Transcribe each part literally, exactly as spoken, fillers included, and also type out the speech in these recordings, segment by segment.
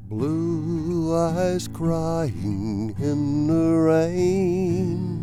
Blue eyes crying in the rain.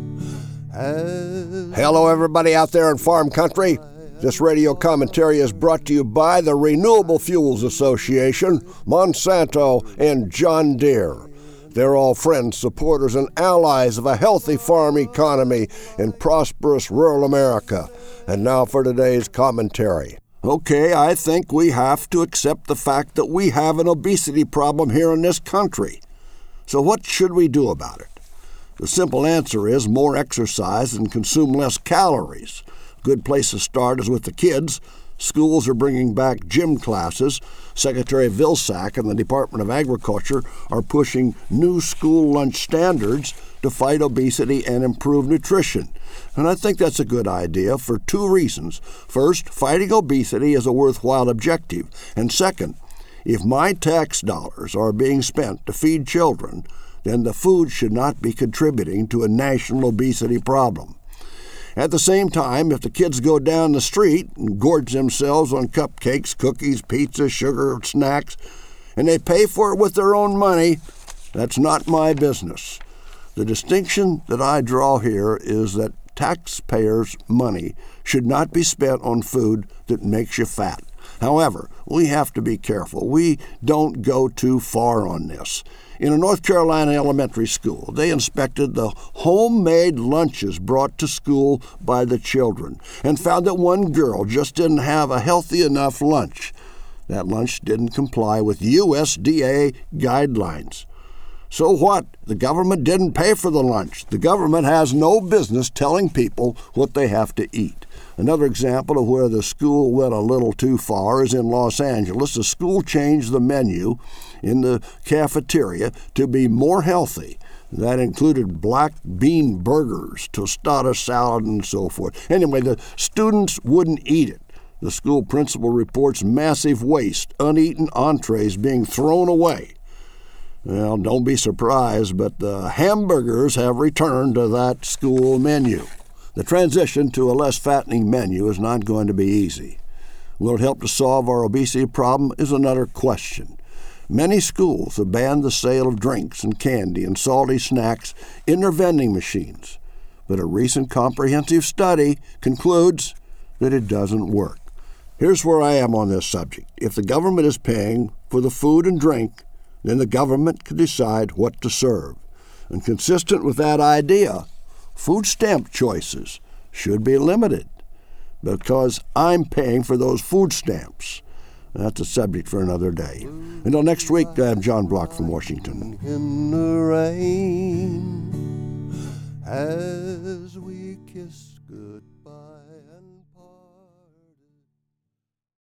As Hello, everybody out there in farm country. This radio commentary is brought to you by the Renewable Fuels Association, Monsanto, and John Deere. They're all friends, supporters, and allies of a healthy farm economy in prosperous rural America. And now for today's commentary. Okay, I think we have to accept the fact that we have an obesity problem here in this country. So what should we do about it? The simple answer is more exercise and consume less calories. A good place to start is with the kids. Schools are bringing back gym classes. Secretary Vilsack and the Department of Agriculture are pushing new school lunch standards to fight obesity and improve nutrition. And I think that's a good idea for two reasons. First, fighting obesity is a worthwhile objective. And second, if my tax dollars are being spent to feed children, then the food should not be contributing to a national obesity problem. At the same time, if the kids go down the street and gorge themselves on cupcakes, cookies, pizza, sugar, snacks, and they pay for it with their own money, that's not my business. The distinction that I draw here is that taxpayers' money should not be spent on food that makes you fat. However, we have to be careful. We don't go too far on this. In a North Carolina elementary school, they inspected the homemade lunches brought to school by the children and found that one girl just didn't have a healthy enough lunch. That lunch didn't comply with U S D A guidelines. So what? The government didn't pay for the lunch. The government has no business telling people what they have to eat. Another example of where the school went a little too far is in Los Angeles. The school changed the menu in the cafeteria to be more healthy. That included black bean burgers, tostada salad, and so forth. Anyway, the students wouldn't eat it. The school principal reports massive waste, uneaten entrees being thrown away. Well, don't be surprised, but the hamburgers have returned to that school menu. The transition to a less fattening menu is not going to be easy. Will it help to solve our obesity problem is another question. Many schools have banned the sale of drinks and candy and salty snacks in their vending machines, but a recent comprehensive study concludes that it doesn't work. Here's where I am on this subject. If the government is paying for the food and drink, then the government can decide what to serve. And consistent with that idea, food stamp choices should be limited because I'm paying for those food stamps. That's a subject for another day. Until next week, I'm John Block from Washington. In the rain, as we kiss good